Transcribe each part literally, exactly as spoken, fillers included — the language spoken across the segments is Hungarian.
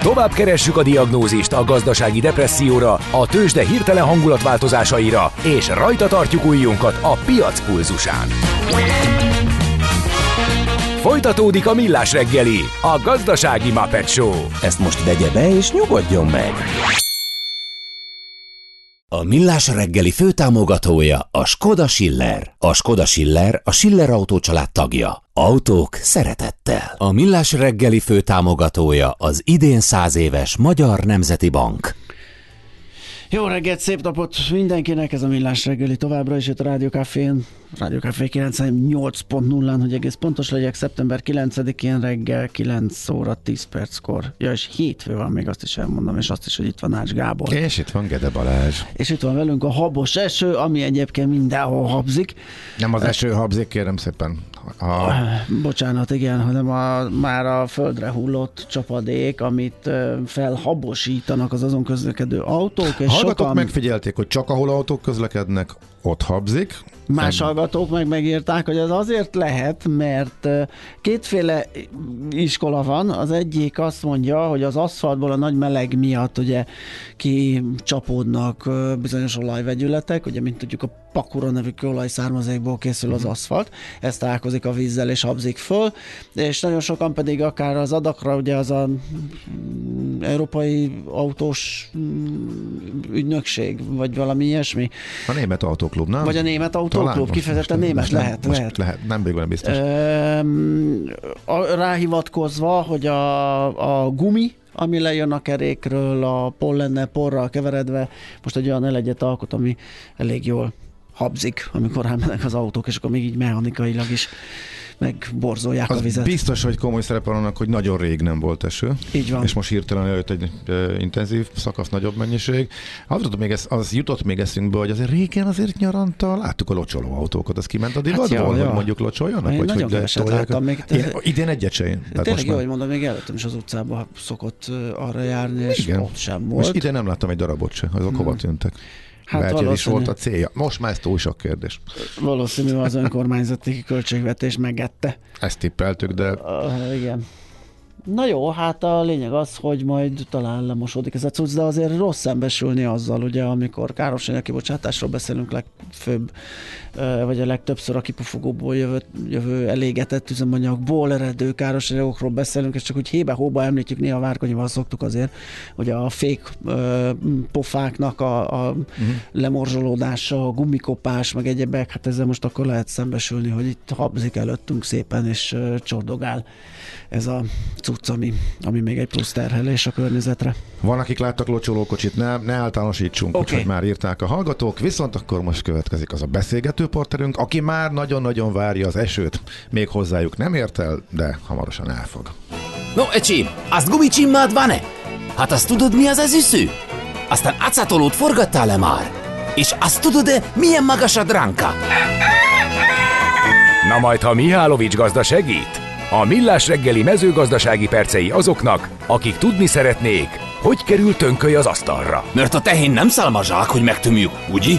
Tovább keressük a diagnózist a gazdasági depresszióra, a tőzsde hirtelen hangulatváltozásaira, és rajta tartjuk ujjunkat a piac pulzusán. Folytatódik a Millás reggeli, a gazdasági Muppet Show. Ezt most vegye be és nyugodjon meg! A Millás reggeli főtámogatója a Skoda Schiller. A Skoda Schiller a Schiller Autó család tagja. Autók szeretettel. A Millás reggeli főtámogatója az idén száz éves Magyar Nemzeti Bank. Jó reggelt, szép napot mindenkinek, ez a Millás reggeli továbbra is itt a Rádió Cafén, Rádió Café kilencvennyolc pont nullán, hogy egész pontos legyek, szeptember kilencedikén reggel kilenc óra tíz perckor. Ja, és hétfő van, még azt is elmondom, és azt is, hogy itt van Ács Gábor. És itt van Gede Balázs. És itt van velünk a habos eső, ami egyébként mindenhol habzik. Nem az eső habzik, kérem szépen. A... Bocsánat, igen, hanem a, már a földre hullott csapadék, amit felhabosítanak az azon közlekedő autók. És hallgatók sokan... megfigyelték, hogy csak ahol autók közlekednek, ott habzik. Más nem... hallgatók meg megírták, hogy az azért lehet, mert kétféle iskola van. Az egyik azt mondja, hogy az aszfaltból a nagy meleg miatt ugye kicsapódnak bizonyos olajvegyületek, ugye mint tudjuk a pakura nevű kőolajszármazékból készül az aszfalt, ez találkozik a vízzel és habzik föl, és nagyon sokan pedig akár az adakra, ugye az a európai autós ügynökség, vagy valami ilyesmi. A német autóklub, nem? Vagy a német autóklub, kifejezetten német, most lehet, most lehet. lehet. Nem végül nem biztos. Ráhivatkozva, hogy a, a gumi, ami lejön a kerékről, a pollennel, porral keveredve, most egy olyan elegyet alkot, ami elég jól habzik, amikor elmennek az autók, és akkor még így mechanikailag is megborzolják az a vizet. Biztos, hogy komoly szerepe annak, hogy nagyon rég nem volt eső. Így van. És most hirtelen eljött egy e, intenzív szakasz, nagyobb mennyiség. Az, még ez, az jutott még eszünkbe, hogy azért régen azért nyaranta láttuk a locsoló autókat, az kiment a divatból, hát hogy mondjuk locsoljanak? Én vagy nagyon hogy keveset láttam még. Ilyen, idén egyet se én. Tényleg jó, hogy mondom, még előttem is az utcában szokott arra járni, és igen, ott sem volt. Most idén nem láttam egy darabot se, azok hmm. hova tűntek. Hát lehet, is volt a célja. Most már ez túl sok kérdés. Valószínű az önkormányzati költségvetés megette. Ezt tippeltük, de... Uh, igen. Na jó, hát a lényeg az, hogy majd talán lemosódik ez a cucc, de azért rossz szembesülni azzal, ugye, amikor károsanyag kibocsátásról beszélünk legfőbb, vagy a legtöbbször a kipufogóból jövő, jövő elégetett üzemanyagból eredő károsanyagokról beszélünk, és csak úgy hébe-hóba említjük, néha Várkonyival szoktuk azért, hogy a fék pofáknak a, a uh-huh. lemorzsolódása, a gumikopás, meg egyebek, hát ezzel most akkor lehet szembesülni, hogy itt habzik előttünk szépen, és csordogál ez a cucc, ami, ami még egy plusz terhelés a környezetre. Van, akik láttak locsolókocsit, ne, ne általánosítsunk, okay. Úgyhogy már írták a hallgatók, viszont akkor most következik az a beszélgető partnerünk, aki már nagyon-nagyon várja az esőt, még hozzájuk nem ért el, de hamarosan elfog. No, ecsi, azt gumicsimmád van-e? Hát azt tudod, mi az az üsző? Aztán acatolót forgattál-e már? És azt tudod-e, milyen magas a dránka? Na majd, ha Mihálovics gazda segít? A Millás reggeli mezőgazdasági percei azoknak, akik tudni szeretnék, hogy kerül tönköly az asztalra. Mert a tehén nem szálmazsák, hogy megtömjük, ugye?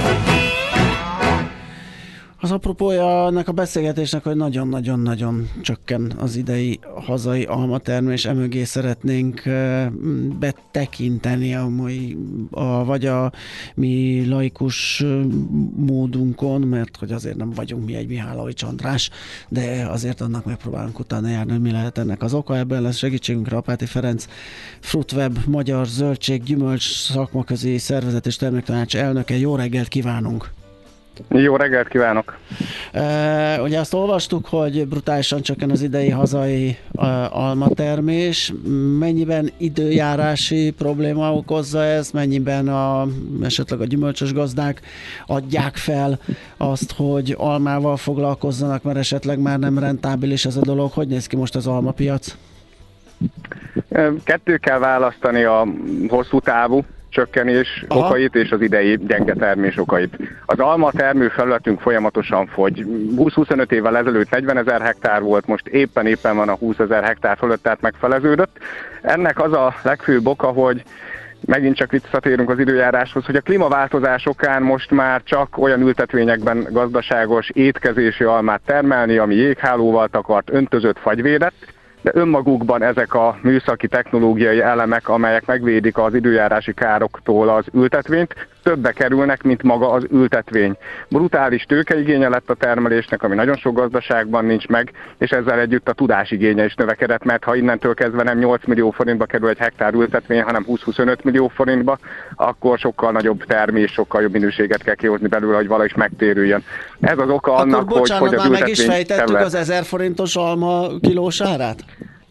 Az apropója ennek a beszélgetésnek, hogy nagyon-nagyon-nagyon csökken az idei hazai almatermés, emögé szeretnénk betekinteni a mai, a, vagy a mi laikus módunkon, mert hogy azért nem vagyunk mi egy Mihálovics András, de azért annak megpróbálunk utána járni, hogy mi lehet ennek az oka. Ebben lesz segítségünkre Apáti Ferenc, Fruitweb, Magyar Zöldség, Gyümölcs Szakmaközi Szervezet és Terméktanács elnöke. Jó reggelt kívánunk! Jó reggelt kívánok! Uh, ugye azt olvastuk, hogy brutálisan csökken az idei hazai uh, almatermés. Mennyiben időjárási probléma okozza ez? Mennyiben a, esetleg a gyümölcsös gazdák adják fel azt, hogy almával foglalkozzanak, mert esetleg már nem rentábilis ez a dolog? Hogy néz ki most az almapiac? Kettő kell választani, a hosszú távú csökkenés Aha. okait és az idei gyenge termés okait. Az alma termő felületünk folyamatosan fogy. húsz-huszonöt évvel ezelőtt negyvenezer hektár volt, most éppen-éppen van a húszezer hektár fölött, tehát megfeleződött. Ennek az a legfőbb oka, hogy megint csak visszatérünk az időjáráshoz, hogy a klímaváltozás okán most már csak olyan ültetvényekben gazdaságos étkezési almát termelni, ami jéghálóval takart, öntözött, fagyvédett. de önmagukban ezek a műszaki technológiai elemek, amelyek megvédik az időjárási károktól az ültetvényt, többe kerülnek, mint maga az ültetvény. Brutális tőkeigénye lett a termelésnek, ami nagyon sok gazdaságban nincs meg, és ezzel együtt a tudásigénye is növekedett, mert ha innentől kezdve nem nyolc millió forintba kerül egy hektár ültetvény, hanem húsz-huszonöt millió forintba, akkor sokkal nagyobb termés, sokkal jobb minőséget kell kihozni belőle, hogy valahogy megtérüljön. Ez az oka akkor annak, bocsánat, hogy, hogy az már meg is ültetvény fejtettük terület. az ezer forintos alma kilós árát?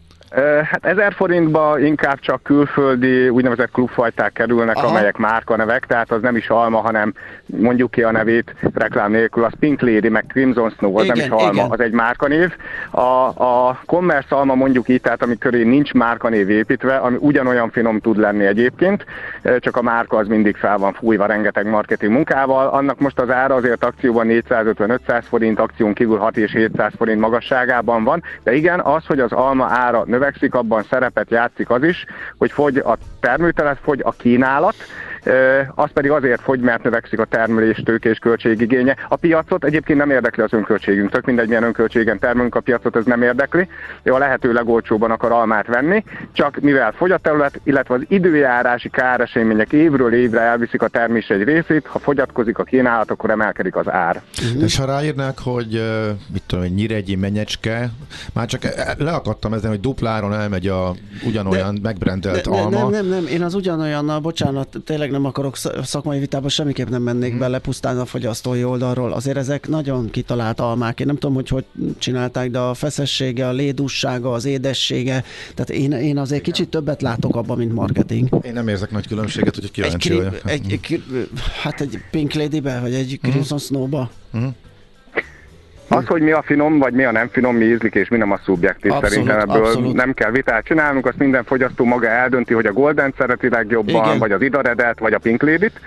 Hát ezer forintba inkább csak külföldi úgynevezett klubfajták kerülnek, aha, amelyek márkanevek, tehát az nem is alma, hanem mondjuk ki a nevét reklám nélkül, az Pink Lady, meg Crimson Snow, az igen, nem is alma, igen, az egy márkanév. A, a commerce alma mondjuk így, tehát ami köré nincs márkanév építve, ami ugyanolyan finom tud lenni egyébként, csak a márka az mindig fel van fújva rengeteg marketing munkával. Annak most az ára azért akcióban négyszázötven-ötszáz forint, akción kívül hat és hétszáz forint magasságában van, de igen, az, hogy az alma ára növekszik, abban szerepet játszik az is, hogy fogy a termőterület, fogy a kínálat, az pedig azért fogy, mert növekszik a termelés, tőke és költségigénye. A piacot egyébként nem érdekli az önköltségünk, tök mindegy, milyen önköltségen termelünk, a piacot ez nem érdekli. Ő a lehető legolcsóban akar almát venni, csak mivel fogy a terület, illetve az időjárási káresemények évről évre elviszik a termés egy részét, ha fogyatkozik a kínálat, akkor emelkedik az ár. Uh-huh. És ha ráírnák, hogy mit tudom, hogy nyíregyi menyecske, már csak leakadtam ezen, hogy dupláron elmegy a ugyanolyan de, megbrendelt de, alma. Nem, nem, nem, én az ugyanolyannal, bocsánat, tényleg nem akarok szakmai vitába, semmiképp nem mennék hmm. bele pusztán a fogyasztói oldalról. Azért ezek nagyon kitalált almák. Én nem tudom, hogy hogy csinálták, de a feszessége, a lédussága, az édessége, tehát én, én azért igen, kicsit többet látok abban, mint marketing. Én nem érzek nagy különbséget, hogy kíváncsi vagyok. Egy, egy, hát egy Pink Lady-be, vagy egy Crimson hmm. Snow-ba. Hmm. Az, hogy mi a finom, vagy mi a nem finom, mi ízlik, és mi nem a szubjektív, szerintem ebből abszolút nem kell vitát csinálnunk, azt minden fogyasztó maga eldönti, hogy a Golden szereti legjobban, igen, vagy az Idaredet, vagy a Pink Lady-t,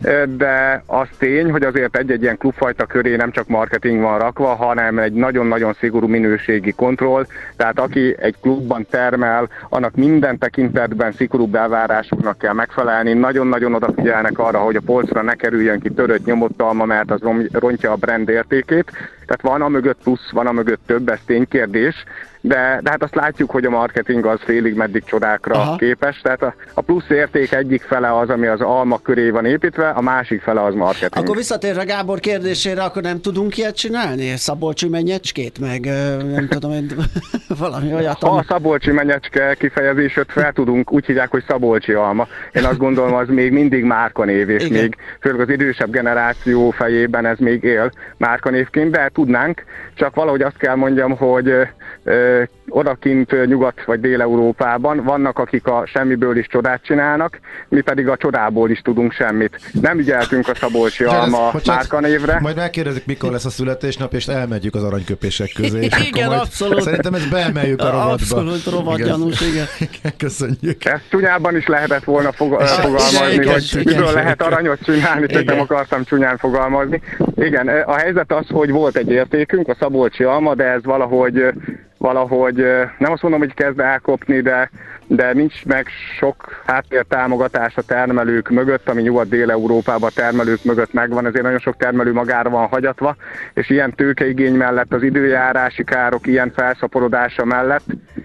de az tény, hogy azért egy-egy ilyen klubfajta köré nem csak marketing van rakva, hanem egy nagyon-nagyon szigorú minőségi kontroll, tehát aki egy klubban termel, annak minden tekintetben szigorú elvárásoknak kell megfelelni, nagyon-nagyon odafigyelnek arra, hogy a polcra ne kerüljön ki törött, nyomott alma, mert az rontja a brand értékét. Tehát van a mögött plusz, van a mögött több, ez ténykérdés, de, de hát azt látjuk, hogy a marketing az félig meddig csodákra aha, képes, tehát a, a plusz érték egyik fele az, ami az alma köré van építve, a másik fele az marketing. Akkor visszatérve Gábor kérdésére, akkor nem tudunk ilyet csinálni? Szabolcsi mennyecskét, meg nem tudom, én, valami olyat. Ha a szabolcsi mennyecske kifejezését fel tudunk, úgy hívják, hogy szabolcsi alma. Én azt gondolom, az még mindig márkanév, és igen, még főleg az idősebb generáció fejében ez még él márkanévként, de tudnánk, csak valahogy azt kell mondjam, hogy ö, odakint Nyugat vagy Dél-Európában vannak, akik a semmiből is csodát csinálnak, mi pedig a csodából is tudunk semmit. Nem ügyeltünk a szabolcsi alma márkanévre. Majd megkérdezik, mikor lesz a születésnap, és elmegyük az aranyköpések közé. Igen, abszolút. Szerintem ezt beemeljük a rovatba. Abszolút rovatgyanús, igen. igen. Köszönjük. Ezt csúnyában is lehetett volna fog- fogalmazni, igen, hogy igen, miből igen, lehet aranyot csinálni, csak nem akartam csúnyán fogalmazni. Igen, a helyzet az, hogy volt egy értékünk, a szabolcsi alma, de ez valahogy valahogy nem azt mondom, hogy kezd elkopni, de, de nincs meg sok háttértámogatás a termelők mögött, ami Nyugat-Dél-Európában termelők mögött megvan, ezért nagyon sok termelő magára van hagyatva, és ilyen tőkeigény mellett, az időjárási károk ilyen felszaporodása mellett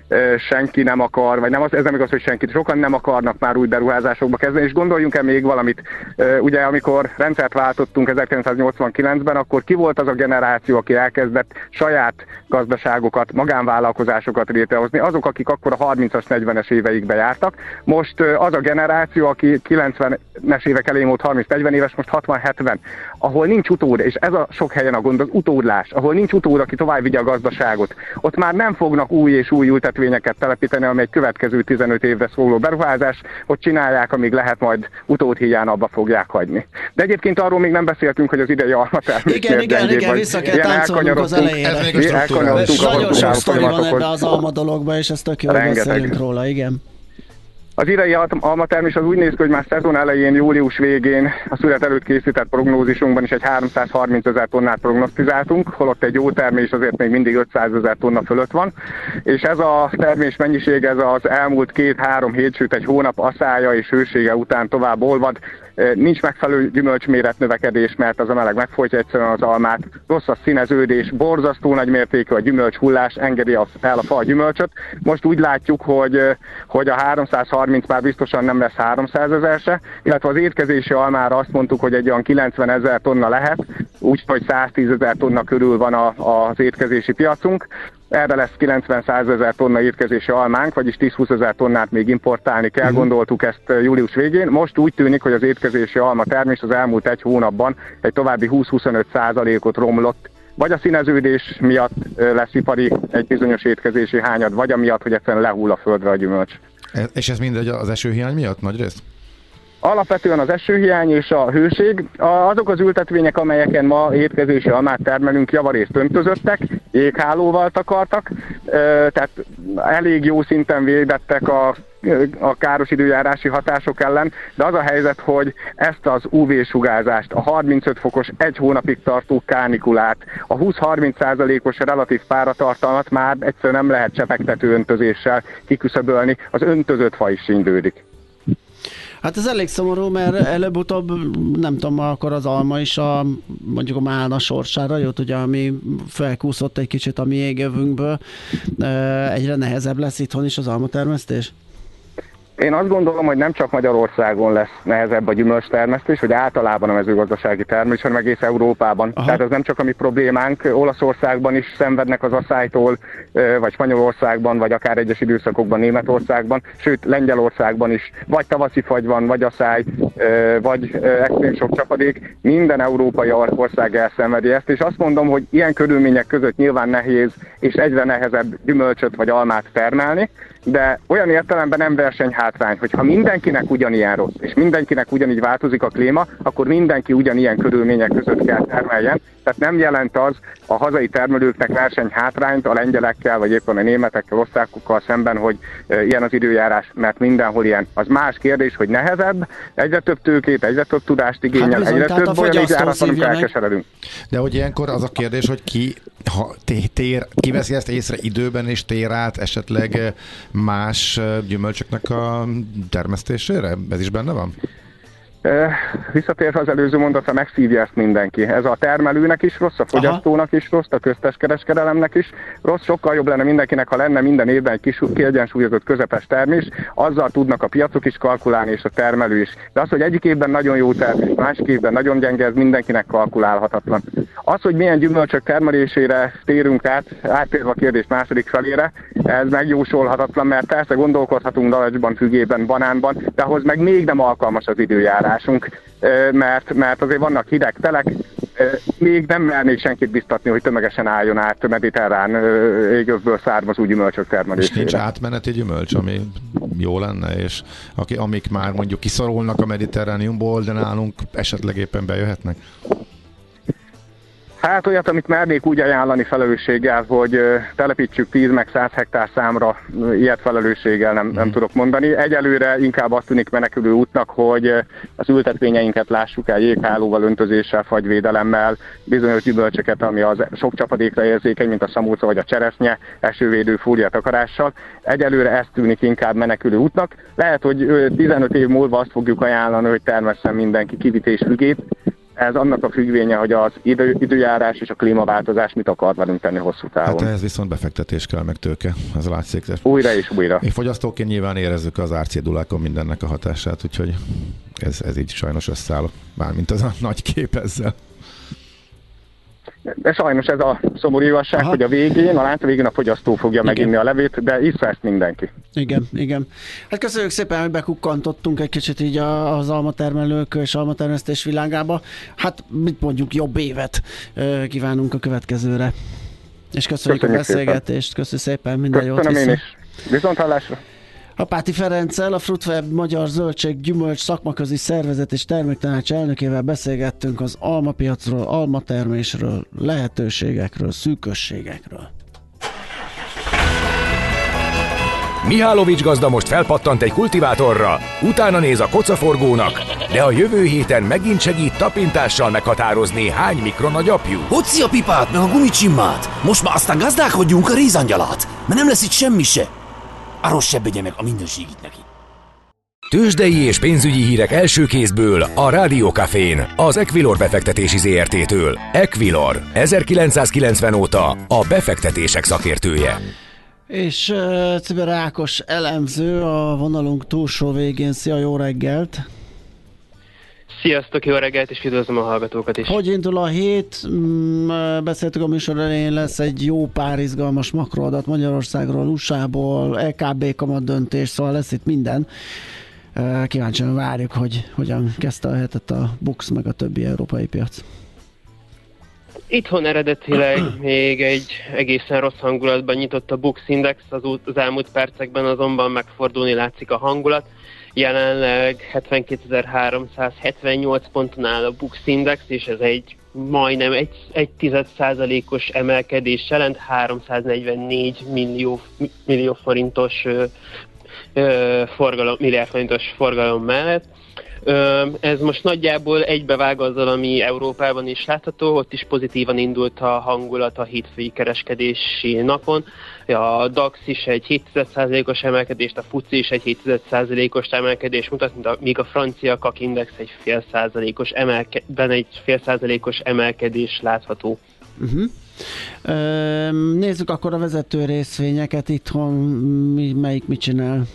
senki nem akar, vagy nem az, ez nem igaz, hogy senki, sokan nem akarnak már új beruházásokba kezdeni, és gondoljunk-e még valamit, ugye amikor rendszert váltottunk ezerkilencszáznyolcvankilencben, akkor ki volt az a generáció, aki elkezdett saját gazdaságokat, magánvállalkozásokat létrehozni, azok, akik akkor a harmincas, negyvenes éveikbe jártak. Most az a generáció, aki kilencvenes évek elején volt harminc-negyven éves, most hatvan-hetven, ahol nincs utód, és ez a sok helyen a gond, az utódlás, ahol nincs utód, aki tovább vigye a gazdaságot. Ott már nem fognak új és új ültetvényeket telepíteni, ami egy következő tizenöt évre szóló beruházás, ott csinálják, amíg lehet, majd utódhiány abba fogják hagyni. De egyébként arról még nem beszéltünk, hogy az idei almatermés igen, igen, igen, vissza kell táncolnunk az elejére. Nagyon sok sztori van ebbe az alma dologba, és ezt tök jól beszélünk róla, igen. Az idei almatermés az úgy néz ki, hogy már szezon elején, július végén a szület előtt készített prognózisunkban is egy háromszázharmincezer tonnát prognosztizáltunk, holott egy jó termés azért még mindig ötszázezer tonna fölött van, és ez a termés mennyiség ez az elmúlt két-három hét, sőt egy hónap aszája és hősége után tovább olvad. Nincs megfelelő gyümölcsméret növekedés, mert az a meleg megfojtja egyszerűen az almát. Rossz a színeződés, borzasztó nagy mértékű a gyümölcshullás, engedi el a fa a gyümölcsöt. Most úgy látjuk, hogy, hogy a háromszázharminc már biztosan nem lesz háromszázezer se, illetve az étkezési almára azt mondtuk, hogy egy olyan kilencvenezer tonna lehet, úgyhogy száztízezer tonna körül van a, az étkezési piacunk. Erre lesz kilencven-százezer tonna étkezési almánk, vagyis tíz-húszezer tonnát még importálni kell, uh-huh. Gondoltuk ezt július végén. Most úgy tűnik, hogy az étkezési alma termés az elmúlt egy hónapban egy további húsz-huszonöt százalékot romlott, vagy a színeződés miatt lesz ipari egy bizonyos étkezési hányad, vagy amiatt, hogy egyszerűen lehull a földre a gyümölcs. És ez mindegy az esőhiány miatt nagyrészt? Alapvetően az esőhiány és a hőség. Azok az ültetvények, amelyeken ma étkezési almát termelünk, javarészt öntözöttek, jéghálóval takartak, tehát elég jó szinten védettek a, a káros időjárási hatások ellen, de az a helyzet, hogy ezt az ú vé-sugárzást, a harmincöt fokos, egy hónapig tartó kánikulát, a húsz-harminc százalékos relatív páratartalmat már egyszerűen nem lehet csepegtető öntözéssel kiküszöbölni, az öntözött fa is sínylődik. Hát ez elég szomorú, mert előbb-utóbb, nem tudom, akkor az alma is a, mondjuk a málna sorsára jött, ugye, ami felkúszott egy kicsit a mi égövünkből. Egyre nehezebb lesz itthon is az almatermesztés? Én azt gondolom, hogy nem csak Magyarországon lesz nehezebb a gyümölcstermesztés, vagy általában a mezőgazdasági termelés, hanem egész Európában. Aha. Tehát ez nem csak a mi problémánk, Olaszországban is szenvednek az asszálytól, vagy Spanyolországban, vagy akár egyes időszakokban Németországban, sőt Lengyelországban is, vagy tavaszi fagy van, vagy asszály, vagy extrém sok csapadék, minden európai ország elszenvedi ezt, és azt mondom, hogy ilyen körülmények között nyilván nehéz, és egyre nehezebb gyümölcsöt vagy almát termelni, de olyan értelemben nem versenyhátrány, hogy ha mindenkinek ugyanilyen rossz, és mindenkinek ugyanígy változik a klíma, akkor mindenki ugyanilyen körülmények között kell termeljen. Tehát nem jelent az a hazai termelőknek versenyhátrányt a lengyelekkel, vagy éppen a németekkel, osztrákokkal szemben, hogy e, ilyen az időjárás, mert mindenhol ilyen. Az más kérdés, hogy nehezebb, egyre több tőkét, egyre több tudást igényel, hát bizony, egyre több olyan időjárat, amikor elkeseredünk. De hogy ilyenkor az a kérdés, hogy ki, ha tér, ki veszi ezt észre időben, és tér át esetleg más gyümölcsöknek a termesztésére? Ez is benne van? Visszatérve az előző mondatra, megszívja ezt mindenki. Ez a termelőnek is rossz, a fogyasztónak is rossz, a köztes kereskedelemnek is rossz. Sokkal jobb lenne mindenkinek, ha lenne minden évben egy kis kiegyensúlyozott közepes termés, azzal tudnak a piacok is kalkulálni, és a termelő is. De az, hogy egyik évben nagyon jó termés, másik évben nagyon gyenge, ez mindenkinek kalkulálhatatlan. Az, hogy milyen gyümölcsök termelésére térünk át, áttérve a kérdés második felére, ez megjósolhatatlan, mert persze gondolkodhatunk dalacsban, fügében, banánban, de ahhoz meg még nem alkalmas az időjárás. Mert, mert azért vannak hideg telek, még nem mernék senkit biztatni, hogy tömegesen álljon át mediterrán égövből származó gyümölcsök termelésére. És nincs átmeneti gyümölcs, ami jó lenne, és aki, amik már mondjuk kiszorulnak a mediterrániumból, de nálunk esetleg éppen bejöhetnek? Hát olyat, amit mernék úgy ajánlani felelősséggel, hogy telepítsük tíz meg száz hektár számra, ilyet felelősséggel nem, nem tudok mondani. Egyelőre inkább azt tűnik menekülő útnak, hogy az ültetvényeinket lássuk el jéghálóval, öntözéssel, fagyvédelemmel, bizonyos gyümölcsöket, ami az sok csapadékra érzékeny, mint a szamóca vagy a cseresznye, esővédő fóliatakarással. Egyelőre ez tűnik inkább menekülő útnak. Lehet, hogy tizenöt év múlva azt fogjuk ajánlani, hogy termesszen mindenki kivités fügét. Ez annak a függvénye, hogy az idő, időjárás és a klímaváltozás mit akar velünk tenni hosszú távon. Hát ehhez viszont befektetés kell, meg tőke, ez látszik. Újra és újra. Mi fogyasztóként nyilván érezzük az árcédulákon mindennek a hatását, úgyhogy ez, ez így sajnos összeáll, mármint az a nagy kép ezzel. De sajnos ez a szomorú igazság, Aha. hogy a végén, a lánc végén a fogyasztó fogja igen. meginni a levét, de issza ezt mindenki. Igen, igen. Hát köszönjük szépen, hogy bekukkantottunk egy kicsit így az almatermelők és almatermesztés világába. Hát mit mondjuk, jobb évet kívánunk a következőre. És köszönjük, köszönjük a beszélgetést. Szépen. Köszönjük szépen, minden jót. Köszönöm én is. Viszonthallásra. Apáti Ferenccel, a Fruitweb Magyar Zöldség Gyümölcs Szakmaközi Szervezet és Terméktanács elnökével beszélgettünk az almapiacról, almatermésről, lehetőségekről, szűkösségekről. Mihálovics gazda most felpattant egy kultivátorra, utána néz a kocaforgónak, de a jövő héten megint segít tapintással meghatározni, hány mikron a gyapjú. Hoci a pipát, meg a gumicsimmát! Most már aztán gazdálkodjunk a rézangyalat, mert nem lesz itt semmi se. Arról sebbegye meg a mindenségit neki. Tőzsdei és pénzügyi hírek első kézből a Rádió Cafén, az Equilor befektetési zé er té-től. Equilor, ezerkilencszázkilencven óta a befektetések szakértője. És uh, Cibere Ákos elemző a vonalunk túlsó végén. Szia, jó reggelt! Sziasztok, jó reggelt, és üdvözlöm a hallgatókat is. Hogy indul a hét? Beszéltük a műsor elején, lesz egy jó pár izgalmas makroadat Magyarországról, u es á-ból, é ká bé kamat döntés, szóval lesz itt minden. Kíváncsian várjuk, hogy hogyan kezdte a hetet a BUX meg a többi európai piac. Itthon eredetileg még egy egészen rossz hangulatban nyitott a BUX Index, az, út, az elmúlt percekben azonban megfordulni látszik a hangulat. Jelenleg hetvenkétezer-háromszázhetvennyolc ponton áll a BUX Index, és ez egy majdnem egy, egy tized százalékos emelkedés jelent, háromszáznegyvennégy millió, millió forintos ö, ö, forgalom, milliárd forintos forgalom mellett. Ez most nagyjából egybevág azzal, ami Európában is látható, ott is pozitívan indult a hangulat a hétfői kereskedési napon. A DAX is egy hét tized százalékos emelkedést, a FUCI is egy hét tized százalékos emelkedést mutat, míg a francia ká á ká Index egy fél százalékos, emelke- egy fél százalékos emelkedés látható. Uh-huh. Nézzük akkor a vezető részvényeket itthon, mi, melyik mit csinál?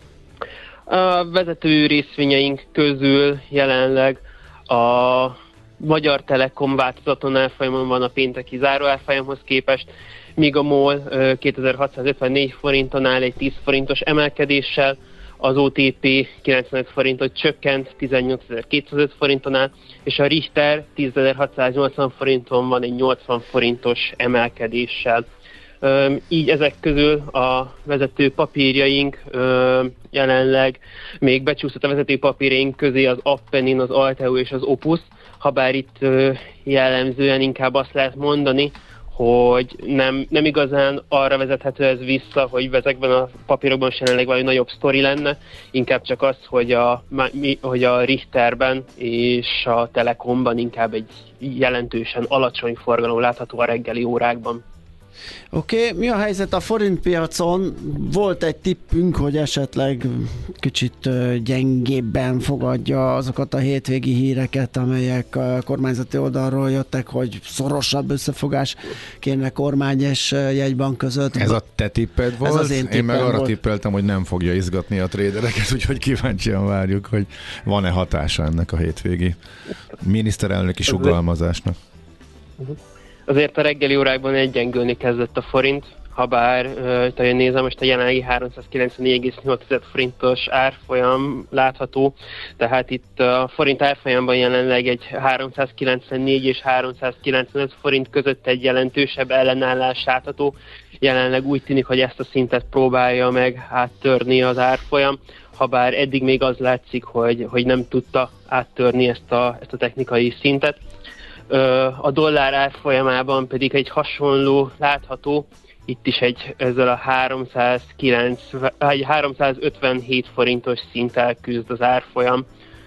A vezető részvényeink közül jelenleg a Magyar Telekom változaton árfolyamon van a pénteki záróárfolyamhoz képest, míg a MOL kétezer-hatszázötvennégy forinton áll egy tíz forintos emelkedéssel, az o té pé kilencvenöt forintot csökkent, tizennyolcezer-kétszázöt forinton áll, és a Richter tízezer-hatszáznyolcvan forinton van egy nyolcvan forintos emelkedéssel. Üm, így ezek közül a vezető papírjaink üm, jelenleg még becsúszott a vezető papírjaink közé az Appenin, az Alteo és az Opus, habár itt üm, jellemzően inkább azt lehet mondani, hogy nem, nem igazán arra vezethető ez vissza, hogy ezekben a papírokban is jelenleg valami nagyobb sztori lenne, inkább csak az, hogy a, hogy a Richterben és a Telekomban inkább egy jelentősen alacsony forgalom látható a reggeli órákban. Oké, okay. Mi a helyzet a forintpiacon? Volt egy tippünk, hogy esetleg kicsit gyengébben fogadja azokat a hétvégi híreket, amelyek a kormányzati oldalról jöttek, hogy szorosabb összefogás kéne kormány és jegybank között. Ez a te tipped volt? Ez az én, én meg arra volt. tippeltem, hogy nem fogja izgatni a trédereket, úgyhogy kíváncsian várjuk, hogy van-e hatása ennek a hétvégi miniszterelnöki sugallmazásnak. Uh-huh. Azért a reggeli órákban egyengülni kezdett a forint, habár, uh, nézem, most a jelenlegi háromszázkilencvennégy egész nyolc forintos árfolyam látható, tehát itt a forint árfolyamban jelenleg egy háromszázkilencvennégy és háromszázkilencvenöt forint között egy jelentősebb ellenállás látható. Jelenleg úgy tűnik, hogy ezt a szintet próbálja meg áttörni az árfolyam, habár eddig még az látszik, hogy, hogy nem tudta áttörni ezt a, ezt a technikai szintet. A dollár árfolyamában pedig egy hasonló látható, itt is egy ezzel a háromszázkilencven, háromszázötvenhét forintos szinttel küzd az árfolyam.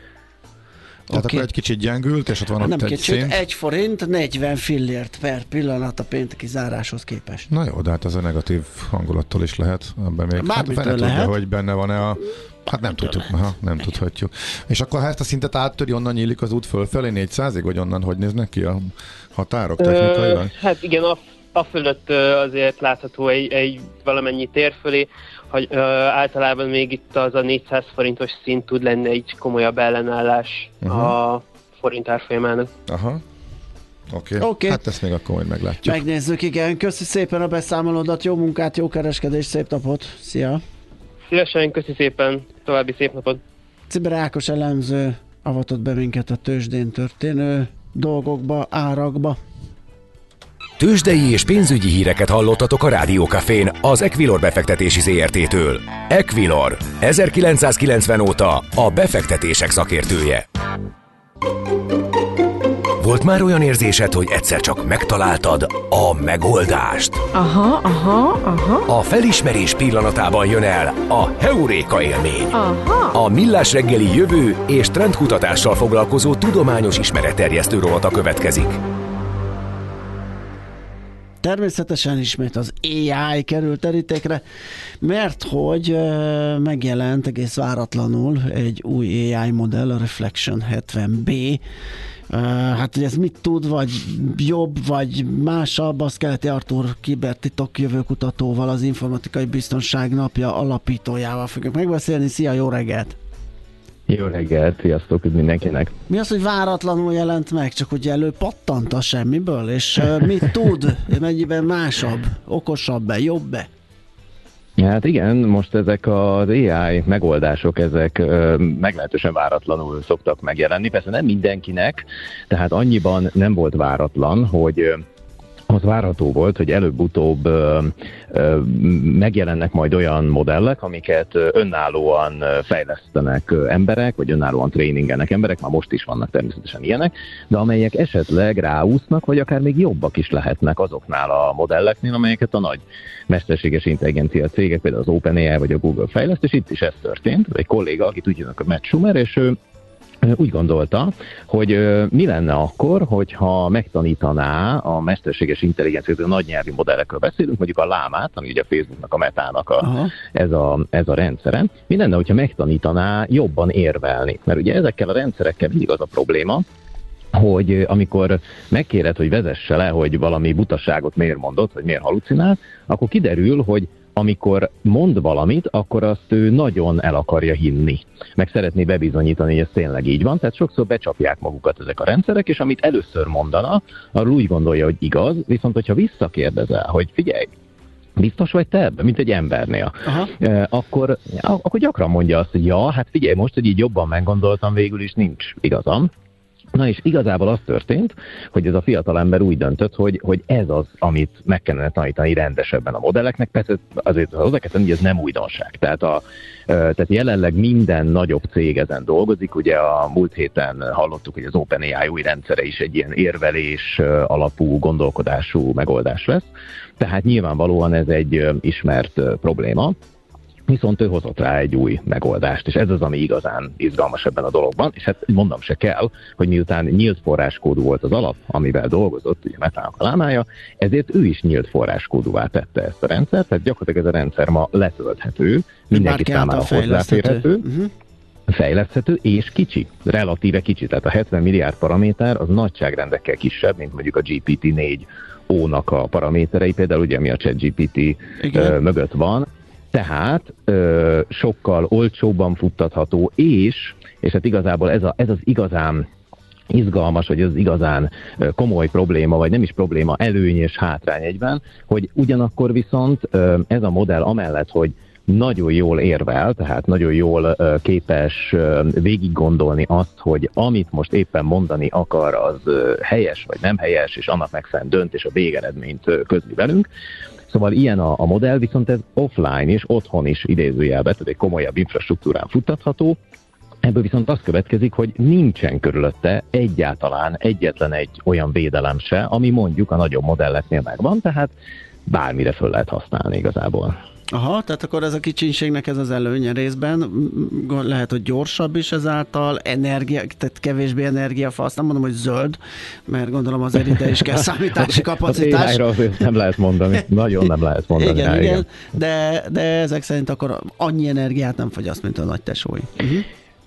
Tehát okay. Akkor egy kicsit gyengült, és ott van nem ott egy kicsit, szint. egy forint, negyven fillért per pillanat a pénteki záráshoz képest. Na jó, de hát ez a negatív hangulattól is lehet. Ebben még hát fene tudja, lehet. hogy benne van-e a... Hát nem tudjuk, ha, nem tudhatjuk. És akkor ha ezt a szintet áttöri, onnan nyílik az út fölfelé négyszázig, vagy onnan hogy néznek ki a határok technikailag? Ö, hát igen, a, a fölött azért látható egy, egy valamennyi tér fölé, hogy ö, általában még itt az a négyszáz forintos szint tud lenni egy komolyabb ellenállás uh-huh. a forint árfolyamának. Aha. Oké, okay. Okay. Hát ezt még akkor majd meglátjuk. Megnézzük, igen. Köszi szépen a beszámolódat, jó munkát, jó kereskedést, szép napot. Szia! Szívesen, köszi szépen, további szép napot! Cibere Ákos elemző avatott be minket a tőzsdén történő dolgokba, árakba. Tőzsdei és pénzügyi híreket hallottatok a Rádió Cafén az Equilor befektetési zé er té-től. Equilor, ezerkilencszázkilencven óta a befektetések szakértője. Volt már olyan érzésed, hogy egyszer csak megtaláltad a megoldást? Aha, aha, aha. A felismerés pillanatában jön el a heuréka élmény. Aha. A Millás reggeli jövő és trendkutatással foglalkozó tudományos ismeretterjesztő rovata következik. Természetesen ismét az á i került terítékre, mert hogy uh, megjelent egész váratlanul egy új á i modell, a Reflection hetven bé. Uh, hát, hogy ez mit tud, vagy jobb, vagy másabb, az Keleti Artúr kibertitok jövőkutatóval, az Informatikai Biztonság Napja alapítójával fogjuk megbeszélni. Szia, jó reggelt! Jó reggelt, sziasztok mindenkinek! Mi az, hogy váratlanul jelent meg, csak hogy előpattant a semmiből, és uh, mit tud, mennyiben másabb, okosabb-e, jobb-e? Hát igen, most ezek az á i megoldások, ezek ö, meglehetősen váratlanul szoktak megjelenni. Persze nem mindenkinek, tehát annyiban nem volt váratlan, hogy ö, az várható volt, hogy előbb-utóbb ö, ö, megjelennek majd olyan modellek, amiket önállóan fejlesztenek emberek, vagy önállóan tréningelnek emberek, már most is vannak természetesen ilyenek, de amelyek esetleg ráúsznak, vagy akár még jobbak is lehetnek azoknál a modelleknél, amelyeket a nagy mesterséges intelligencia cégek, például az OpenAI vagy a Google fejleszt, és itt is ez történt. Egy kolléga, akit úgy hívnak a Matt Schumer, és ő úgy gondolta, hogy mi lenne akkor, hogyha megtanítaná a mesterséges intelligenciát, a nagy nyelvi modellekről beszélünk, mondjuk a lámát, ami ugye a Facebooknak, a Metának a, ez, a, ez a rendszere, mi lenne, hogyha megtanítaná jobban érvelni? Mert ugye ezekkel a rendszerekkel mindig az a probléma, hogy amikor megkéred, hogy vezesse le, hogy valami butaságot miért mondott, vagy miért halucinál, akkor kiderül, hogy amikor mond valamit, akkor azt ő nagyon el akarja hinni. Meg szeretné bebizonyítani, hogy ez tényleg így van, tehát sokszor becsapják magukat ezek a rendszerek, és amit először mondana, arról úgy gondolja, hogy igaz, viszont hogyha visszakérdezel, hogy figyelj, biztos vagy te ebben, mint egy embernél, e, akkor, akkor gyakran mondja azt, hogy ja, hát figyelj, most, hogy így jobban meggondoltam, végül is nincs igazam. Na és igazából az történt, hogy ez a fiatal ember úgy döntött, hogy, hogy ez az, amit meg kellene tanítani rendesebben a modelleknek, persze azért hozzá kell tenni, hogy ez nem újdonság. Tehát, a, tehát jelenleg minden nagyobb cég ezen dolgozik, ugye a múlt héten hallottuk, hogy az OpenAI új rendszere is egy ilyen érvelés alapú gondolkodású megoldás lesz, tehát nyilvánvalóan ez egy ismert probléma. Viszont ő hozott rá egy új megoldást, és ez az, ami igazán izgalmas ebben a dologban, és hát mondom se kell, hogy miután nyílt forráskódú volt az alap, amivel dolgozott, ugye Metának a lámája, ezért ő is nyílt forráskódúvá tette ezt a rendszert, tehát gyakorlatilag ez a rendszer ma letölthető, mindenki számára hozzáférhető, uh-huh. fejleszthető és kicsi, relatíve kicsi, tehát a hetven milliárd paraméter az nagyságrendekkel kisebb, mint mondjuk a gé pé té négy ó-nak a paraméterei, például ugye mi a ChatGPT uh, mögött van, tehát ö, sokkal olcsóbban futtatható, és, és hát igazából ez, a, ez az igazán izgalmas, vagy az igazán ö, komoly probléma, vagy nem is probléma, előny és hátrány egyben, hogy ugyanakkor viszont ö, ez a modell amellett, hogy nagyon jól érvel, tehát nagyon jól ö, képes ö, végig gondolni azt, hogy amit most éppen mondani akar, az ö, helyes vagy nem helyes, és annak megfelelően dönt, és a végeredményt ö, közli velünk. Szóval ilyen a, a modell, viszont ez offline is, otthon is idézőjelbe, tehát egy komolyabb infrastruktúrán futtatható. Ebből viszont az következik, hogy nincsen körülötte egyáltalán egyetlen egy olyan védelem se, ami mondjuk a nagyobb modelleknél megvan, tehát bármire föl lehet használni igazából. Aha, tehát akkor ez a kicsinségnek ez az előnye részben, lehet, hogy gyorsabb is ezáltal, energia, tehát kevésbé energiafasz, nem mondom, hogy zöld, mert gondolom azért ide is kell számítási kapacitás. Az azért nem lehet mondani, nagyon nem lehet mondani. Igen, rá, igen, igen. De, de ezek szerint akkor annyi energiát nem fogyaszt, mint a nagy tesói. Uh-huh.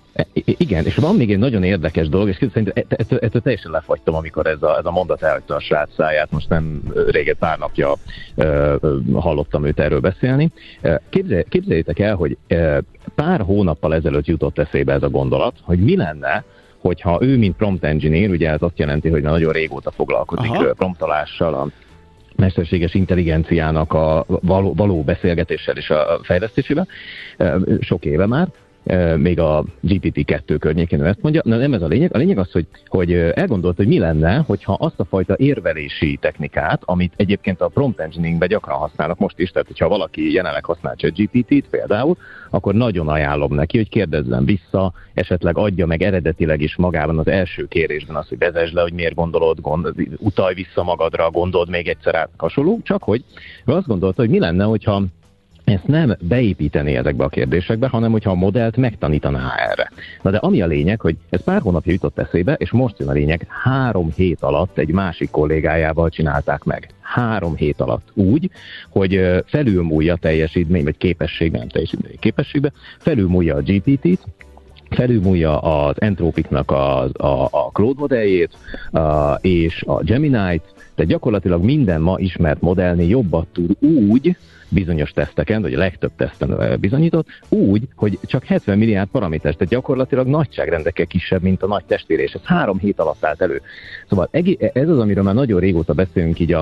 Igen, és van még egy nagyon érdekes dolog, és szerintem ettől, ettől teljesen lefagytam, amikor ez a, ez a mondat elhagyta a srác száját, most nem régen pár napja uh, hallottam őt erről beszélni. Képzel, képzeljétek el, hogy uh, pár hónappal ezelőtt jutott eszébe ez a gondolat, hogy mi lenne, hogyha ő, mint prompt engineer, ugye ez azt jelenti, hogy nagyon régóta foglalkozik Aha. promptolással, a mesterséges intelligenciának a való, való beszélgetéssel és a fejlesztésével, sok éve már, még a gé pé té kettő környékén ezt mondja. Na nem ez a lényeg. A lényeg az, hogy, hogy elgondolt, hogy mi lenne, hogyha azt a fajta érvelési technikát, amit egyébként a prompt engineeringben gyakran használnak most is, tehát hogyha valaki jelenleg használ ChatGPT-t például, akkor nagyon ajánlom neki, hogy kérdezzen vissza, esetleg adja meg eredetileg is magában az első kérésben azt, hogy vezesd le, hogy miért gondolod, gond, utalj vissza magadra, gondold még egyszer át, hasonló, csak hogy azt gondolta, hogy mi lenne, hogyha ezt nem beépíteni ezekbe a kérdésekbe, hanem hogyha a modellt megtanítaná erre. Na de ami a lényeg, hogy ez pár hónapja jutott eszébe, és most jön a lényeg, három hét alatt egy másik kollégájával csinálták meg. Három hét alatt úgy, hogy felülmúlja teljesítmény, vagy képesség, nem teljesítmény, képességbe, felülmúlja a gé pé té-t, felülmúlja az Anthropicnak a, a, a Claude modelljét, a, és a Gemini-t, tehát gyakorlatilag minden ma ismert modellnél jobbat tud úgy, bizonyos teszteken, vagy a legtöbb teszten bizonyított, úgy, hogy csak hetven milliárd paraméter, tehát gyakorlatilag nagyságrendekkel kisebb, mint a nagy testvére, és ez három hét alatt állt elő. Szóval ez az, amiről már nagyon régóta beszélünk így a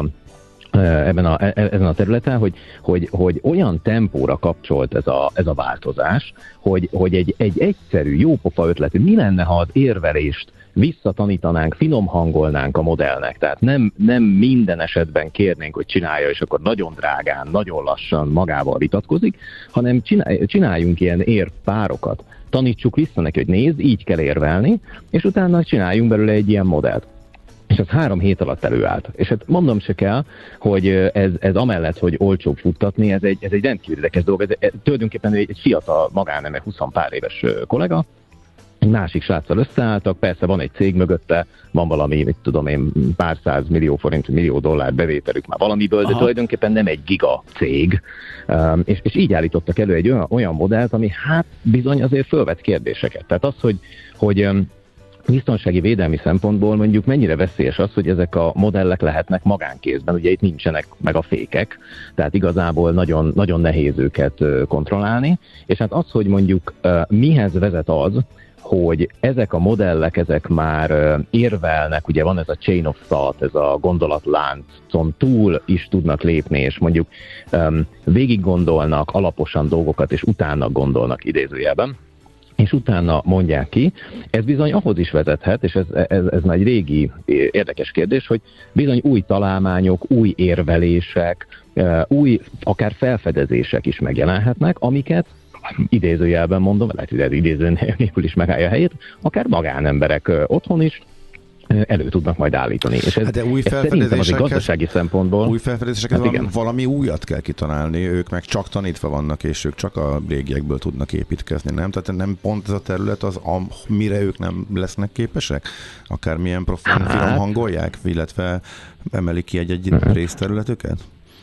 ebben a, ezen a területen, hogy, hogy, hogy olyan tempóra kapcsolt ez a, ez a változás, hogy, hogy egy, egy egyszerű, jópofa ötlet, mi lenne, ha az érvelést visszatanítanánk, finom hangolnánk a modellnek, tehát nem, nem minden esetben kérnénk, hogy csinálja, és akkor nagyon drágán, nagyon lassan magával vitatkozik, hanem csináljunk ilyen érvpárokat. Tanítsuk vissza neki, hogy nézd, így kell érvelni, és utána csináljunk belőle egy ilyen modellt. És az három hét alatt előállt. És hát mondom se kell, hogy ez, ez amellett, hogy olcsóbb futtatni, ez egy, ez egy rendkívül érdekes dolog. Ez, ez tulajdonképpen egy, egy fiatal magánember, húsz pár éves kollega, egy másik sráccal összeálltak, persze van egy cég mögötte, van valami, mit tudom én, pár száz millió forint, millió dollár bevételük már valamiből, de Aha. tulajdonképpen nem egy giga cég, um, és, és így állítottak elő egy olyan, olyan modellt, ami hát bizony azért fölvet kérdéseket. Tehát az, hogy, hogy um, biztonsági védelmi szempontból mondjuk mennyire veszélyes az, hogy ezek a modellek lehetnek magánkézben, ugye itt nincsenek meg a fékek, tehát igazából nagyon, nagyon nehéz őket kontrollálni, és hát az, hogy mondjuk mihez vezet az, hogy ezek a modellek, ezek már érvelnek, ugye van ez a chain of thought, ez a gondolatláncon túl is tudnak lépni, és mondjuk um, végig gondolnak alaposan dolgokat, és utána gondolnak idézőjelben, és utána mondják ki, ez bizony ahhoz is vezethet, és ez, ez, ez már egy régi érdekes kérdés, hogy bizony új találmányok, új érvelések, új akár felfedezések is megjelenhetnek, amiket idézőjelben mondom, lehet, hogy ez idéző nélkül is megállja a helyét, akár magánemberek otthon is elő tudnak majd állítani. És ez, hát de új ez szerintem az egy gazdasági szempontból... Új felfedezéseket hát valami, valami újat kell kitalálni, ők meg csak tanítva vannak, és ők csak a régiekből tudnak építkezni, nem? Tehát nem pont ez a terület az, amire ők nem lesznek képesek? Akármilyen profil hát. finom hangolják, illetve emelik ki egy-egy uh-huh. részterületüket?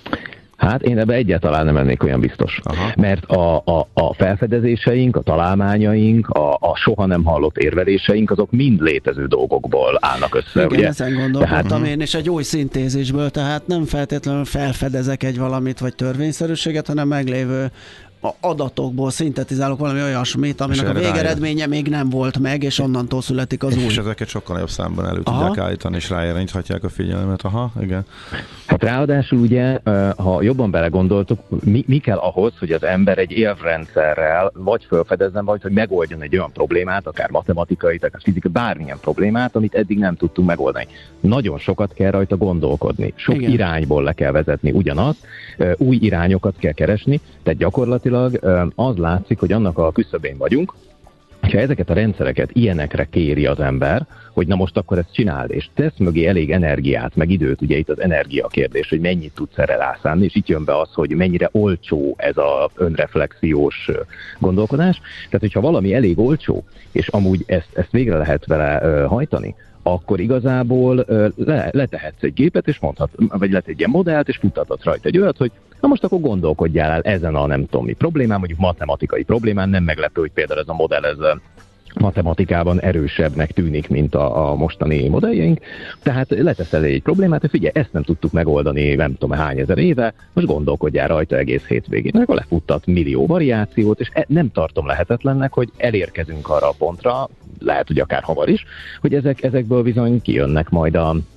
Hát én ebbe egyáltalán nem lennék olyan biztos. Aha. Mert a, a, a felfedezéseink, a találmányaink, a, a soha nem hallott érveléseink, azok mind létező dolgokból állnak össze. Igen, ugye? ezen gondolkodtam tehát, én, és egy új szintézisből, tehát nem feltétlenül felfedezek egy valamit, vagy törvényszerűséget, hanem meglévő adatokból szintetizálok valami olyasmit, aminek a végeredménye még nem volt meg, és onnantól születik az új. És ezeket sokkal nagyobb számban elő Aha. tudják állítani, és ráirányíthatják a figyelmet. Aha, igen. Hát ráadásul ugye, ha jobban belegondoltuk, mi, mi kell ahhoz, hogy az ember egy érvrendszerrel vagy felfedezzen, vagy hogy megoldjon egy olyan problémát, akár matematikai, akár fizikai, bármilyen problémát, amit eddig nem tudtunk megoldani. Nagyon sokat kell rajta gondolkodni. Sok igen. irányból le kell vezetni ugyanazt, új irányokat kell keresni, tehát gyakorlatilag az látszik, hogy annak a küszöbén vagyunk, ha ezeket a rendszereket ilyenekre kéri az ember, hogy na most akkor ezt csináld, és tesz mögé elég energiát, meg időt, ugye itt az energia kérdés, hogy mennyit tudsz erre rászánni, és itt jön be az, hogy mennyire olcsó ez az önreflexiós gondolkodás. Tehát, hogyha valami elég olcsó, és amúgy ezt, ezt végre lehet vele hajtani, akkor igazából le, letehetsz egy gépet, és mondhat, vagy lehet egy ilyen modellt, és futtathatsz rajta egy olyat, hogy na most akkor gondolkodjál el ezen a nem tudom mi problémán, mondjuk matematikai problémán, nem meglepő, hogy például ez a modell ez matematikában erősebbnek tűnik, mint a, a mostani modelljeink. Tehát leteszel egy problémát, hogy figyelj, ezt nem tudtuk megoldani, nem tudom hány ezer éve, most gondolkodjál rajta egész hétvégén. Akkor lefuttat millió variációt, és nem tartom lehetetlennek, hogy elérkezünk arra a pontra, lehet, hogy akár hamar is, hogy ezek, ezekből bizony kijönnek majd a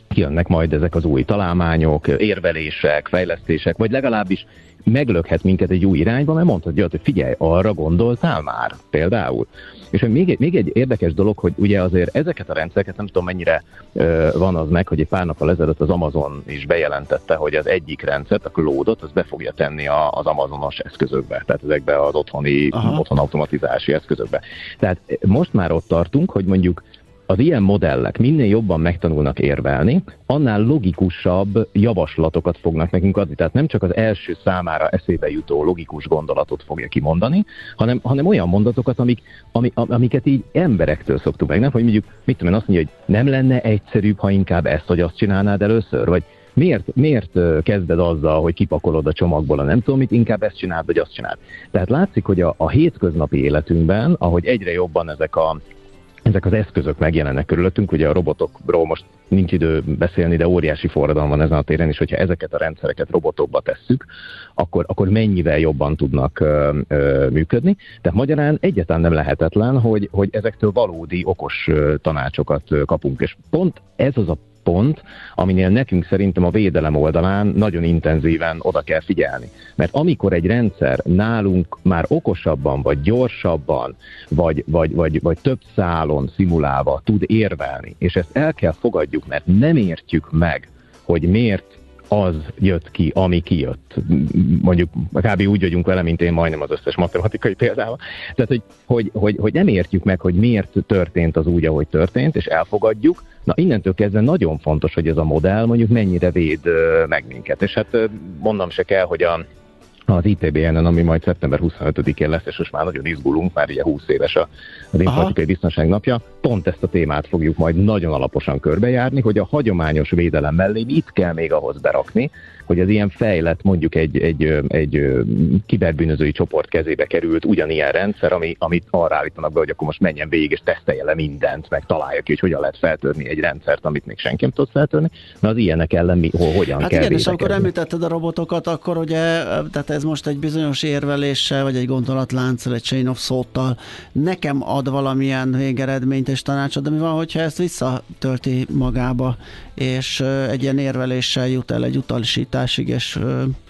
kijönnek majd ezek az új találmányok, érvelések, fejlesztések, vagy legalábbis meglökhet minket egy új irányba, mert mondhatja, hogy figyelj, arra gondoltál már például. És még egy, még egy érdekes dolog, hogy ugye azért ezeket a rendszereket, nem tudom mennyire ö, van az meg, hogy egy pár nappal ezelőtt az Amazon is bejelentette, hogy az egyik rendszert, a Cloudot, az be fogja tenni a, az Amazonos eszközökbe, tehát ezekbe az otthoni, otthon automatizási eszközökbe. Tehát most már ott tartunk, hogy mondjuk az ilyen modellek minél jobban megtanulnak érvelni, annál logikusabb javaslatokat fognak nekünk adni. Tehát nem csak az első számára eszébe jutó logikus gondolatot fogja kimondani, hanem, hanem olyan mondatokat, amik, amik, amiket így emberektől szoktuk meg. Nem, hogy mondjuk, mit tudom én, azt mondja, hogy nem lenne egyszerűbb, ha inkább ezt vagy azt csinálnád először, vagy miért, miért kezded azzal, hogy kipakolod a csomagból a nem tudom mit, inkább ezt csináld, vagy azt csináld. Tehát látszik, hogy a, a hétköznapi életünkben, ahogy egyre jobban ezek a Ezek az eszközök megjelennek körülöttünk, ugye a robotokról most nincs idő beszélni, de óriási forradalom van ezen a téren, és hogyha ezeket a rendszereket robotokba tesszük, akkor, akkor mennyivel jobban tudnak ö, ö, működni. Tehát magyarán egyáltalán nem lehetetlen, hogy, hogy ezektől valódi okos ö, tanácsokat ö, kapunk. És pont ez az a pont, aminél nekünk szerintem a védelem oldalán nagyon intenzíven oda kell figyelni. Mert amikor egy rendszer nálunk már okosabban, vagy gyorsabban, vagy, vagy, vagy, vagy több szálon szimulálva tud érvelni, és ezt el kell fogadjuk, mert nem értjük meg, hogy miért az jött ki, ami kijött. Mondjuk kb. Úgy vagyunk vele, mint én majdnem az összes matematikai példával. Tehát, hogy, hogy, hogy, hogy nem értjük meg, hogy miért történt az úgy, ahogy történt, és elfogadjuk. Na, innentől kezdve nagyon fontos, hogy ez a modell mondjuk mennyire véd meg minket. És hát mondom se kell, hogy a az i té bé en-en, ami majd szeptember huszonötödikén lesz, és most már nagyon izgulunk, már ugye húsz éves az informatikai biztonság napja, pont ezt a témát fogjuk majd nagyon alaposan körbejárni, hogy a hagyományos védelem mellé mit kell még ahhoz berakni, hogy az ilyen fejlett, mondjuk egy, egy, egy kiberbűnözői csoport kezébe került ugyanilyen rendszer, ami, amit arra állítanak be, hogy akkor most menjen végig és tesztelje le mindent, meg találja ki, hogy hogyan lehet feltörni egy rendszert, amit még senki nem tud feltörni, na az ilyenek ellen mi, hogyan hát kell igen, védekezni. és amikor említetted a robotokat, akkor ugye, tehát ez most egy bizonyos érveléssel, vagy egy gondolatlánccal, egy chain of thought-tal nekem ad valamilyen végeredményt és tanácsot, de mi van, hogyha ezt visszatölti magába, és egy ilyen érveléssel jut el egy utasításig, és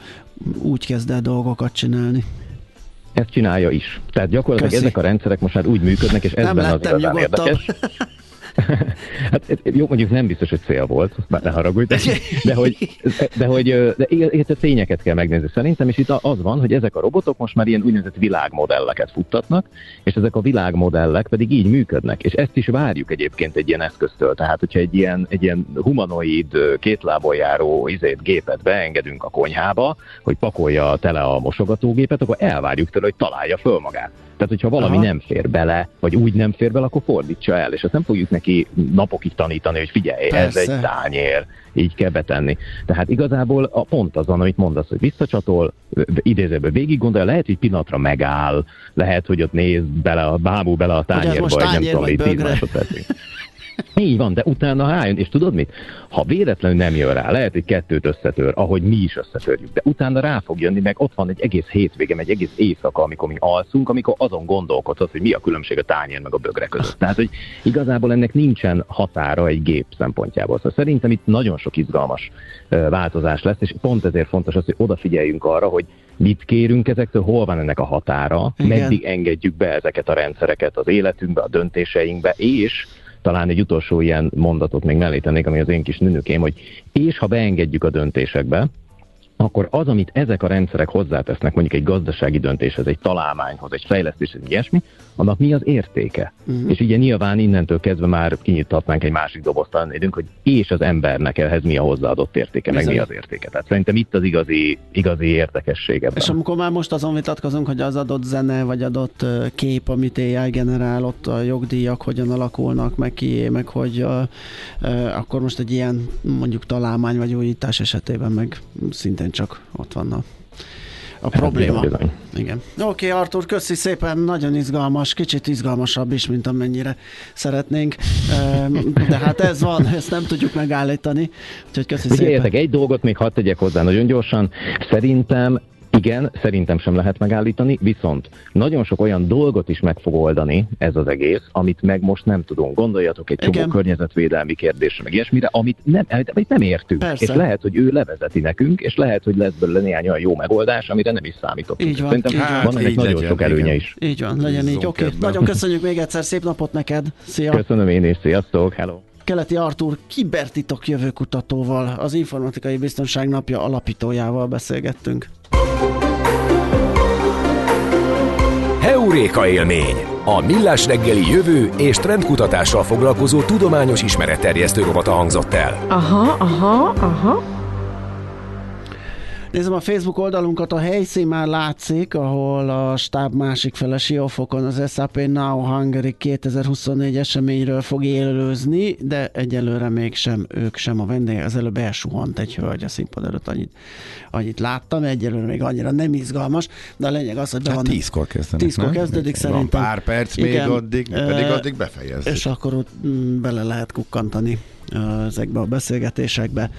úgy kezd el dolgokat csinálni. Ezt csinálja is. Tehát gyakorlatilag Köszi. Ezek a rendszerek most már úgy működnek, és ez nem benne az igazán érdekes. Hát jó, mondjuk nem biztos, hogy cél volt, már ne haragudj, de hogy, de hogy de itt a tényeket kell megnézni szerintem, és itt az van, hogy ezek a robotok most már ilyen úgynevezett világmodelleket futtatnak, és ezek a világmodellek pedig így működnek, és ezt is várjuk egyébként egy ilyen eszköztől. Tehát, hogyha egy ilyen, egy ilyen humanoid, két lábon járó izét, gépet beengedünk a konyhába, hogy pakolja tele a mosogatógépet, akkor elvárjuk tőle, hogy találja föl magát. Tehát, hogyha valami Aha. nem fér bele, vagy úgy nem fér bele, akkor fordítsa el, és azt nem fogjuk neki napokig tanítani, hogy figyelj, Persze. ez egy tányér, így kell betenni. Tehát igazából a pont azon, amit mondasz, hogy visszacsatol, idézőben végig gondolja, lehet, hogy pillanatra megáll, lehet, hogy ott néz bele, a bábú bele a tányérba, vagy nem tudom, hogy tíz másodpercig. Így van, de utána rájön, és tudod mit? Ha véletlenül nem jön rá, lehet, hogy kettőt összetör, ahogy mi is összetörjük, de utána rá fog jönni, meg ott van egy egész hétvége, egy egész éjszaka, amikor mi alszunk, amikor azon gondolkodsz, hogy mi a különbség a tányér meg a bögre között. Tehát, hogy igazából ennek nincsen határa egy gép szempontjából. Szóval szerintem itt nagyon sok izgalmas változás lesz, és pont ezért fontos az, hogy odafigyeljünk arra, hogy mit kérünk ezektől, hol van ennek a határa, Igen. meddig engedjük be ezeket a rendszereket az életünkbe, a döntéseinkbe, és talán egy utolsó ilyen mondatot még mellé tennék, ami az én kis nünükém, hogy és ha beengedjük a döntésekbe, akkor az, amit ezek a rendszerek hozzátesznek mondjuk egy gazdasági döntéshez, egy találmányhoz, egy fejlesztéshez, ilyesmi, annak mi az értéke? Uh-huh. És ugye nyilván innentől kezdve már kinyithatnánk egy másik dobozt, találnédünk, hogy és az embernek ehhez mi a hozzáadott értéke, Bizony. meg mi az értéke. Tehát szerintem itt az igazi, igazi érdekesség ebben. És amikor már most azon vitatkozunk, hogy az adott zene, vagy adott kép, amit á i generál, ott a jogdíjak hogyan alakulnak, meg kié, meg hogy uh, uh, akkor most egy ilyen mondjuk találmány vagy újítás esetében meg szintén csak ott van a, a probléma. Igen. Oké, okay, Artur, köszi szépen, nagyon izgalmas, kicsit izgalmasabb is, mint amennyire szeretnénk, de hát ez van, ezt nem tudjuk megállítani, úgyhogy köszi szépen. Értek, egy dolgot még hadd tegyek hozzá nagyon gyorsan, szerintem Igen, szerintem sem lehet megállítani, viszont nagyon sok olyan dolgot is meg fog oldani ez az egész, amit meg most nem tudunk. Gondoljatok egy csomó Igen. környezetvédelmi kérdésre, meg ilyesmire, amit nem, amit nem értünk. Persze. És lehet, hogy ő levezeti nekünk, és lehet, hogy lesz belőle néhány olyan jó megoldás, amire nem is számítottunk. Így van, Szerintem így van. van ennek így nagyon legyen, sok előnye igen. is. Így van, legyen így. Bízzunk Oké, okay. ebben. Nagyon köszönjük még egyszer, szép napot neked. Szia! Köszönöm én is, sziasztok, hello! Keleti Artúr kibertitok jövőkutatóval, az Informatikai Biztonság Napja alapítójával beszélgettünk. Heuréka élmény! A Millás reggeli jövő és trendkutatással foglalkozó tudományos ismeretterjesztő rovata hangzott el. Aha, aha, aha. Nézem a Facebook oldalunkat, a helyszín már látszik, ahol a stáb másik fele Siófokon az es á pé Now Hungary kétezer-huszonnégy eseményről fog élőzni, de egyelőre mégsem ők sem a vendégek. Az előbb elsuhant egy hölgy a színpad előtt, annyit, annyit láttam, egyelőre még annyira nem izgalmas, de a lényeg az, hogy be Hát van... tízkor kezdenek, Tízkor nem? kezdődik Van szerintem. pár perc még Igen. addig, pedig addig befejezzük. És akkor ott mm, bele lehet kukkantani ezekbe a beszélgetésekbe,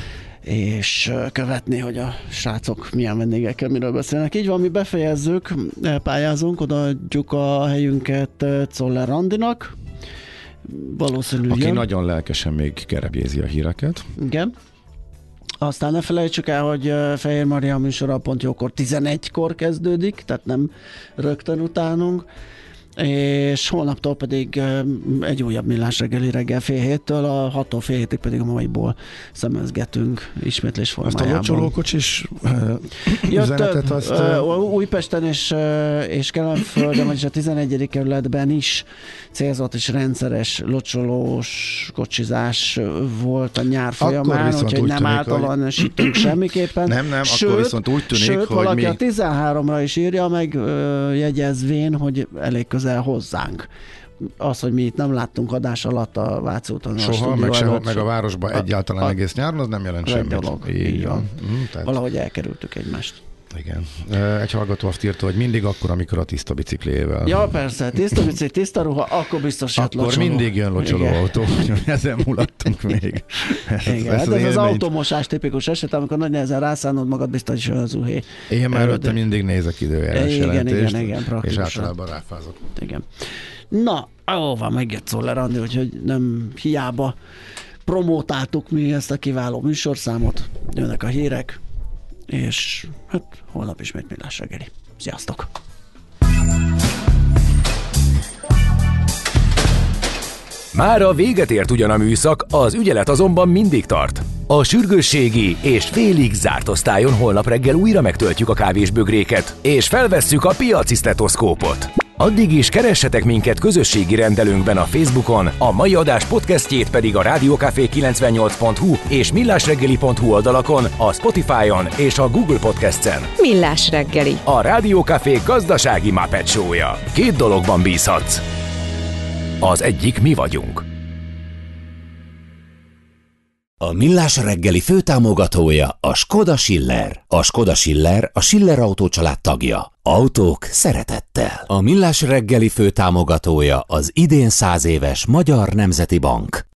és követni, hogy a srácok milyen vendégekkel miről beszélnek. Így van, mi befejezzük, pályázunk, odaadjuk a helyünket Czoller Randinak. Valószínűleg. Aki nagyon lelkesen még kerebjézi a híreket. Igen. Aztán ne felejtsük el, hogy Fehér Maria műsora pont jókor tizenegykor kezdődik, tehát nem rögtön utánunk, és holnaptól pedig egy újabb Millás reggeli reggel fél héttől, a hattól fél hétig pedig a maiból szemezgetünk ismétlés formájában. Azt a locsolókocsis Ja, üzenetet több, azt... uh, Újpesten és, uh, és Kelenföldön, vagyis a tizenegyedik kerületben is célzott és rendszeres locsolós kocsizás volt a nyár folyamán, úgyhogy nem általánosítunk hogy... semmiképpen. Nem, nem, sőt, akkor viszont úgy tűnik, sőt, hogy valaki még... a tizenháromra is írja meg uh, jegyezvén, hogy elég közel hozzánk. Az, hogy mi itt nem láttunk adás alatt a Váci úton. Soha, a meg, sehol, előtt, meg a városban a, egyáltalán a, egész nyáron, az nem jelent semmit. Dolog, így, így van. van. Mm, tehát... Valahogy elkerültük egymást. Igen. Egy hallgató azt írta, hogy mindig akkor, amikor a tiszta biciklével. Ja, persze, tiszta bicikli, tiszta ruha, akkor biztos jött Akkor locsoló. mindig jön locsolóautó, ezen mulattunk még. Ez, igen, ez, ez az automosás tipikus eset, amikor nagy nehezen rászánod magad, biztos jön az uhé. Én már előtte mindig nézek időjárás igen, jelentést, igen, igen, és általában ráfázok. Igen. Na, ó, van, megjött Czoller Andi, úgyhogy nem hiába promótáltuk mi ezt a kiváló műsorszámot, jönnek a hírek, és hát holnap ismét Millás reggeli. Sziasztok! Mára véget ért ugyan a műszak, az ügyelet azonban mindig tart. A sürgősségi és félig zárt osztályon holnap reggel újra megtöltjük a kávésbögréket, és felvesszük a piaci sztetoszkópot. Addig is keressetek minket közösségi rendelőnkben a Facebookon, a mai adás podcastjét pedig a rádiókafé kilencvennyolc pont hu és millásreggeli pont hu oldalakon, a Spotify-on és a Google Podcast-en. Millás reggeli. A Rádiókafé gazdasági Muppet show-ja. Két dologban bízhatsz. Az egyik mi vagyunk. A Millás reggeli főtámogatója a Skoda Schiller. A Skoda Schiller a Schiller Autó család tagja. Autók szeretettel. A Millás reggeli főtámogatója az idén száz éves Magyar Nemzeti Bank.